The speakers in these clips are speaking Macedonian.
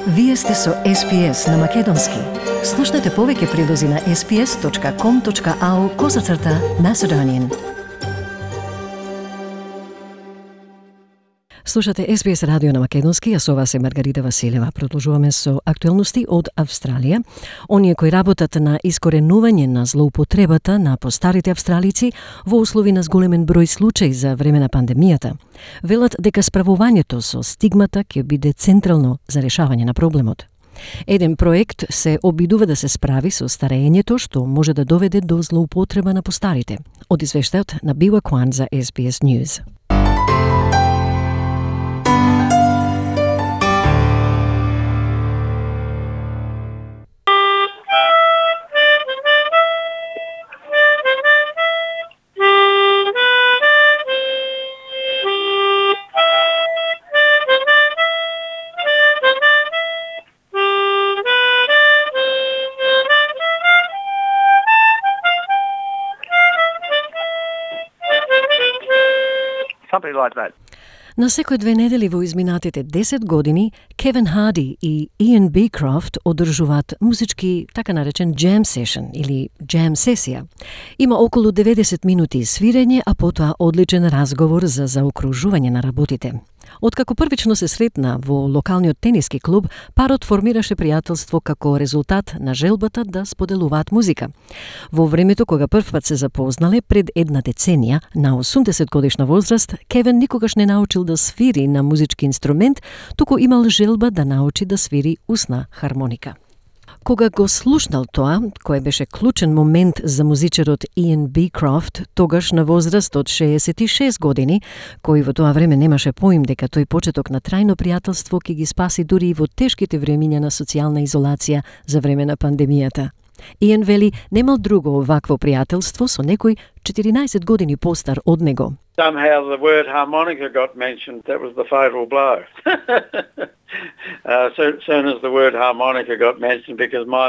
Вие сте со SPS на Македонски. Слушнете повеќе прилози на sps.com.au/Macedonian. Слушате SBS радио на Македонски, а со вас е Маргарита Василева. Продолжуваме со актуелности од Австралија. Оние кои работат на искоренување на злоупотребата на постарите австралици во услови на зголемен број случаи за време на пандемијата, велат дека справувањето со стигмата ќе биде централно за решавање на проблемот. Еден проект се обидува да се справи со старењето што може да доведе до злоупотреба на постарите. Од извештајот на Била Куан за SBS News. Something like that. На секој 2 недели во изминатите 10 години, Кевин Харди и Иан Бикрофт одржуваат музички, така наречен jam session или jam сесија. Има околу 90 минути свирење, а потоа одличен разговор за заокружување на работите. Откако првично се сретна во локалниот тениски клуб, парот формираше пријателство како резултат на желбата да споделуваат музика. Во времето кога првпат се запознале пред една деценија, на 80 годишна возраст, Кевин никогаш не научил да свири на музички инструмент, туку имал желба да научи да свири усна хармоника. Кога го слушнал тоа, кој беше клучен момент за музичарот Иан Бикрофт, тогаш на возраст од 66 години, кој во тоа време немаше поим дека тој почеток на трајно пријателство ќе ги спаси дури и во тешките времиња на социјална изолација за време на пандемијата. Иан вели немал друго вакво пријателство со некој 14 години постар од него. Somehow the word harmonica got mentioned. That was the fatal blow. Soon as the word harmonica got mentioned, because my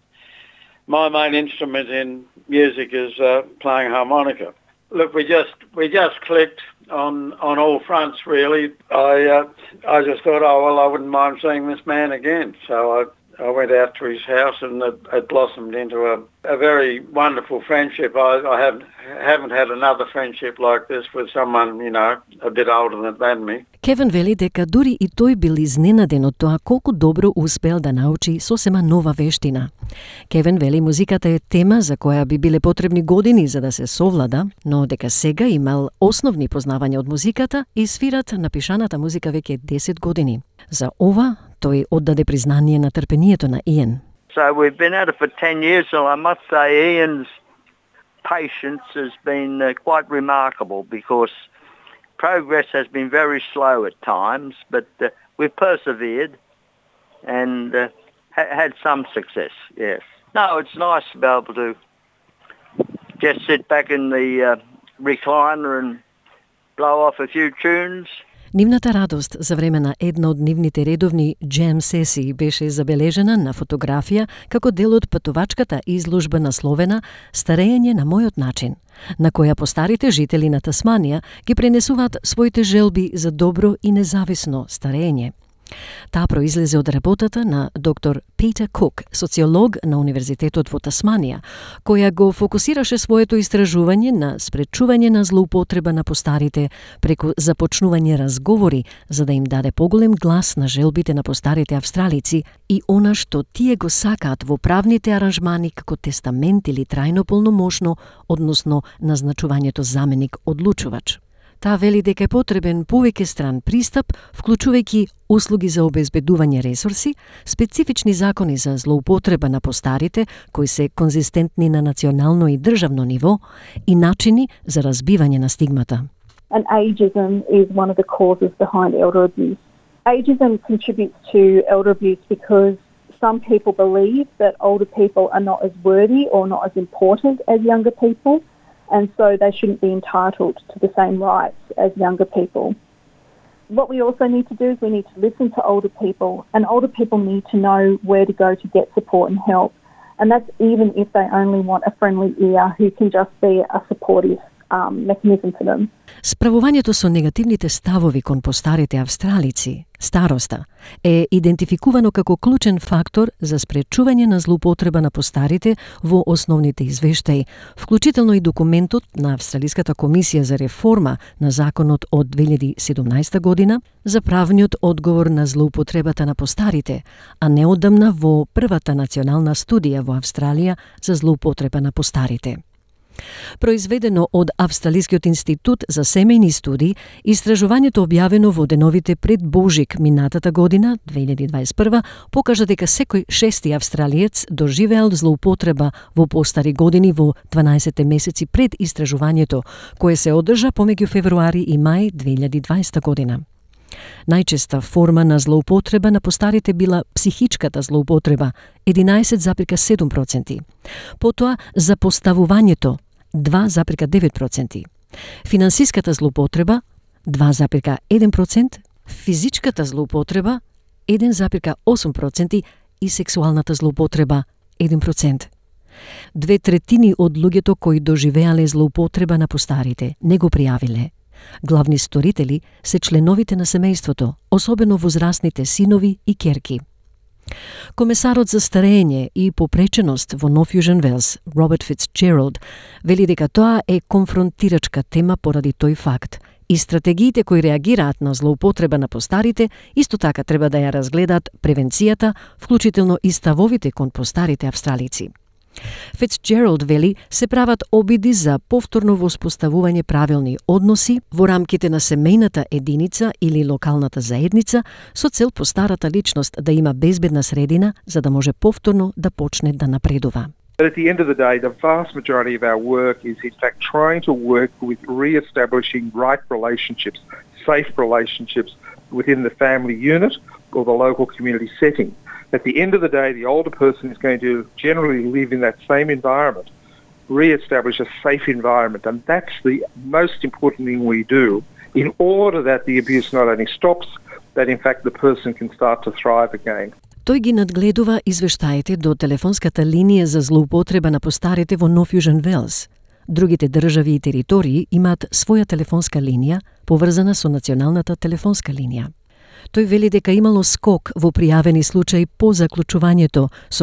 main instrument in music is playing harmonica. Look, we just clicked on all fronts. Really, I just thought, oh well, I wouldn't mind seeing this man again. So I went out to his house, and it blossomed into a very wonderful friendship. I haven't had another friendship like this with someone, a bit older than me. Кевин вели дека дури и тој бил изненаден од тоа колку добро успел да научи сосема нова вештина. Кевин вели музиката е тема за која би биле потребни години за да се совлада, но дека сега имал основни познавања од музиката и свират на пишаната музика веќе 10 години. За ова тој оддаде признание на трпението на Иан. So we've been at it for 10 years, so I must say Ian's patience has been quite remarkable, because progress has been very slow at times, but we've persevered and had some success, yes. No, it's nice to be able to just sit back in the recliner and blow off a few tunes. Нивната радост за време на една од нивните редовни джем сесии беше забележена на фотографија како дел од патувачката изложба насловена «Старење на мојот начин», на која постарите жители на Тасманија ги пренесуваат своите желби за добро и независно старење. Таа произлезе од работата на доктор Питер Кук, социолог на Универзитетот во Тасманија, која го фокусираше своето истражување на спречување на злоупотреба на постарите преку започнување разговори за да им даде поголем глас на желбите на постарите австралици и она што тие го сакаат во правните аранжмани како тестамент или трајно полномошно, односно назначувањето заменик одлучувач. Таа вели дека е потребен повеќе стран пристап, вклучувајќи услуги за обезбедување ресурси, специфични закони за злоупотреба на постарите, кои се конзистентни на национално и државно ниво, и начини за разбивање на стигмата. And ageism is one of the causes behind elder abuse. Ageism contributes to elder abuse because some people believe that older people are not as worthy or not as important as younger people, and so they shouldn't be entitled to the same rights as younger people. What we also need to do is we need to listen to older people, and older people need to know where to go to get support and help. And that's even if they only want a friendly ear who can just be a supportive mechanism for them. Справувањето со негативните ставови кон постарите австралици, староста, е идентификувано како клучен фактор за спречување на злоупотреба на постарите во основните извештаи, вклучително и документот на Австралиската комисија за реформа на законот од 2017 година за правниот одговор на злоупотребата на постарите, а неодамна во првата национална студија во Австралија за злоупотреба на постарите. Произведено од Австралискиот институт за семејни студии, истражувањето објавено во деновите пред Божик минатата година, 2021, покажа дека секој шести австралиец доживеал злоупотреба во постари години во 12 месеци пред истражувањето, кое се одржа помеѓу февруари и мај 2020 година. Најчеста форма на злоупотреба на постарите била психичката злоупотреба, 11,7%. Потоа запоставувањето, 2,9%. Финансиската злоупотреба, 2,1%, физичката злоупотреба, 1,8% и сексуалната злоупотреба, 1%. 2/3 од луѓето кои доживеале злоупотреба на постарите не го пријавиле. Главни сторители се членовите на семејството, особено возрастните синови и ќерки. Комесарот за старење и попреченост во Нов Јужен Велс, Роберт Фицджералд, вели дека тоа е конфронтирачка тема поради тој факт и стратегиите кои реагираат на злоупотреба на постарите исто така треба да ја разгледаат превенцијата, вклучително и ставовите кон постарите австралици. Фицджералд вели се прават обиди за повторно воспоставување правилни односи во рамките на семејната единица или локалната заедница со цел постарата личност да има безбедна средина за да може повторно да почне да напредува. But at the end of the day, the vast majority of our work is in fact trying to work with re-establishing right relationships, safe relationships within the family unit or the local community setting. At the end of the day, the older person is going to generally live in that same environment, re-establish a safe environment, and that's the most important thing we do in order that the abuse not only stops, that in fact the person can start to thrive again. Тој ги надгледува извештаите до телефонската линија за злоупотреба на постарите во Нов Јужен Велс. Другите држави и територии имаат своја телефонска линија, поврзана со националната телефонска линија. Тој вели дека имало скок во пријавени случаи по заклучувањето со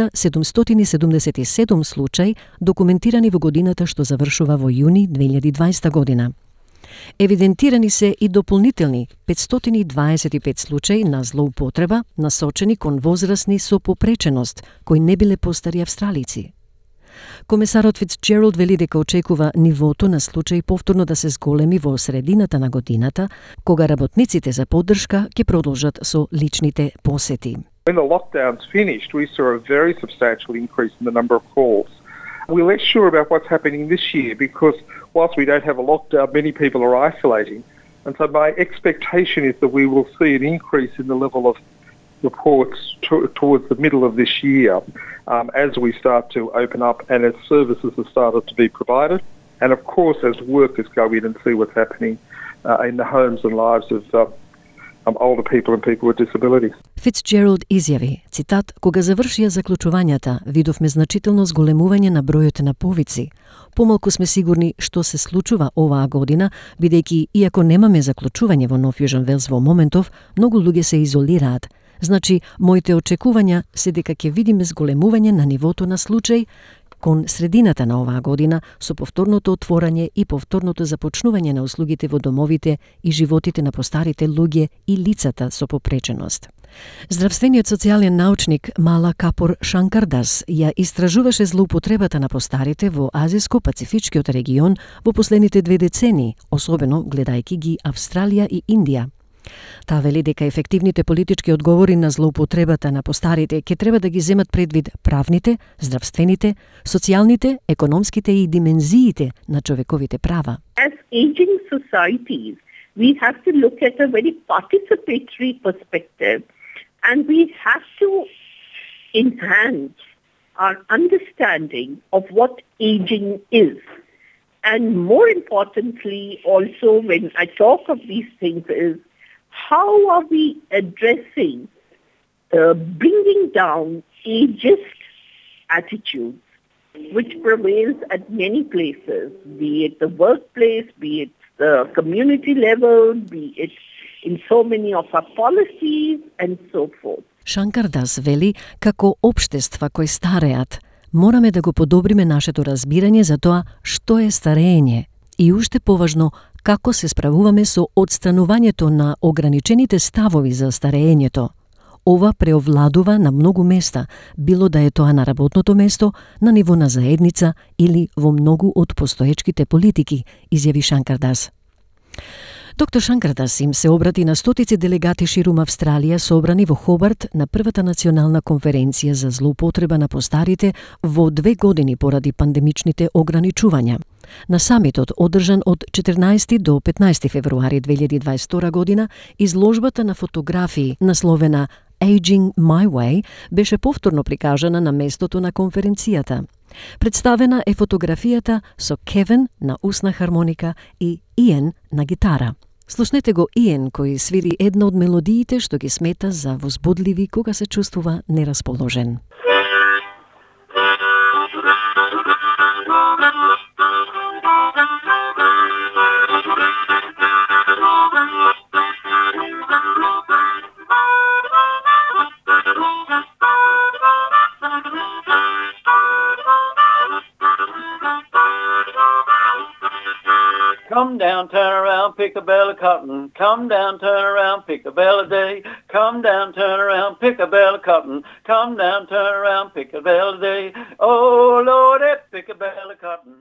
1777 случаи документирани во годината што завршува во јуни 2020 година. Евидентирани се и дополнителни 525 случаи на злоупотреба насочени кон возрастни со попреченост, кои не биле постари австралици. Комесарот Фицджералд вели дека очекува нивото на случаи повторно да се зголеми во средината на годината, кога работниците за поддршка ќе продолжат со личните посети. When the lockdowns finished, we saw a very substantial increase in the number of calls. We're less sure about what's happening this year because whilst we don't have a lockdown, many people are isolating. And so my expectation is that we will see an increase in the level of reports towards the middle of this year as we start to open up and as services have started to be provided. And of course, as workers go in and see what's happening in the homes and lives of older people and people with disabilities. Фицджералд изјави, цитат, кога завршија заклучувањата, видовме значително зголемување на бројот на повици. Помалку сме сигурни што се случува оваа година, бидејќи иако немаме заклучување во Нов Јужен Велс во моментов, многу луѓе се изолираат. Значи, моите очекувања се дека ќе видиме зголемување на нивото на случај кон средината на оваа година со повторното отворање и повторното започнување на услугите во домовите и животите на постарите луѓе и лицата со попреченост. Здравствениот социјален научник Мала Капор Шанкардас ја истражуваше злоупотребата на постарите во Азиско-Пацифичкиот регион во последните 2 децении, особено гледајќи ги Австралија и Индија. Таа вели дека ефективните политички одговори на злоупотребата на постарите ќе треба да ги земат предвид правните, здравствените, социјалните, економските и димензиите на човековите права. As aging societies, we have to look at a very participatory perspective and we have to enhance our understanding of what aging is. And more importantly, also when I talk of these things is how are we addressing bringing down ageist attitudes which prevails at many places, be it the workplace, be it the community level, be it in so many of our policies and so forth. Shankar Das вели како општества кои стареат, morаме да го подобриме нашето разбирање за тоа што е старење и уште поважно како се справуваме со отстранувањето на ограничените ставови за старењето. Ова преовладува на многу места, било да е тоа на работното место, на ниво на заедница или во многу од постоечките политики, изјави Shankar Das. Доктор Shankar Das им се обрати на стотици делегати ширум Австралија собрани во Хобарт на првата национална конференција за злоупотреба на постарите во 2 години поради пандемичните ограничувања. На самитот, одржан од 14 до 15 февруари 2022 година, изложбата на фотографии насловена Aging My Way беше повторно прикажана на местото на конференцијата. Представена е фотографијата со Кевин на усна хармоника и Иен на гитара. Слушнете го Иен кој свири една од мелодиите што ги смета за возбудливи кога се чувствува нерасположен. Come down, turn around, pick a bale of cotton. Come down, turn around, pick a bale a day. Come down, turn around, pick a bale of cotton. Come down, turn around, pick a bale a day. Oh, Lord, pick a bale of cotton.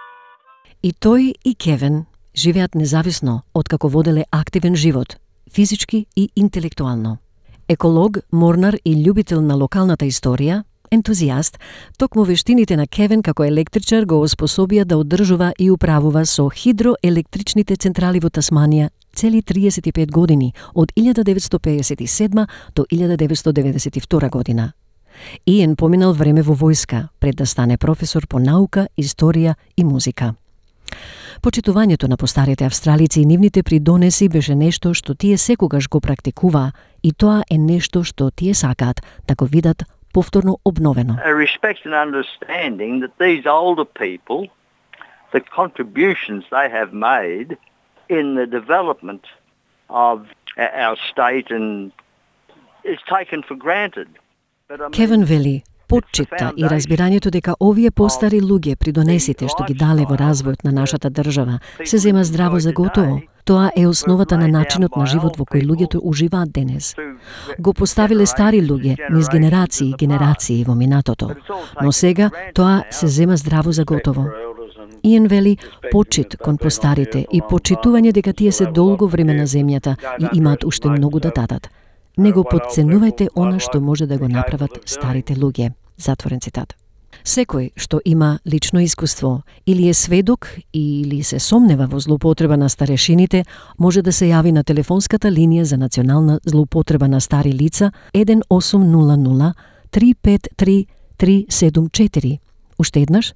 И тој и Кевин живеат независно од како воделе активен живот, физички и интелектуално. Еколог, морнар и љубител на локалната историја, ентузијаст, токму вештините на Кевин како електричар го оспособија да одржува и управува со хидроелектричните централи во Тасманија цели 35 години, од 1957 до 1992 година. Иен поминал време во војска, пред да стане професор по наука, историја и музика. Почитувањето на постарите австралици и нивните придонеси беше нешто што тие секогаш го практикуваа и тоа е нешто што тие сакаат да го видат повторно обновено. A respect and understanding that these older people, the contributions they have made in the development of our state and is taken for granted. Кевин вели, почита и разбирањето дека овие постари луѓе придонесите што ги дале во развојот на нашата држава се зема здраво за готово. Тоа е основата на начинот на живот во кој луѓето уживаат денес. Го поставиле стари луѓе низ генерации и генерации во минатото, но сега тоа се зема здраво за готово. Иен вели почит кон постарите и почитување дека тие се долго време на земјата и имаат уште многу да дадат. Не го потценувајте она што може да го направат старите луѓе. Затворен цитат. Секој што има лично искуство или е сведок или се сомнева во злоупотреба на старешините, може да се јави на телефонската линија за национална злоупотреба на стари лица 1800 353 374. Уште еднаш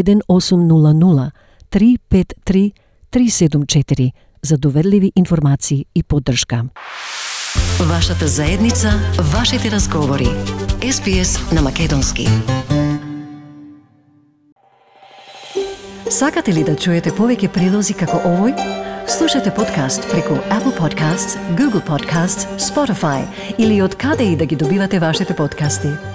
1800 353 374 за доверливи информации и поддршка. Вашата заедница, вашите разговори. SBS на македонски. Сакате ли да чуете повеќе прилози како овој? Слушате подкаст преку Apple Podcasts, Google Podcasts, Spotify или од каде и да ги добивате вашите подкасти.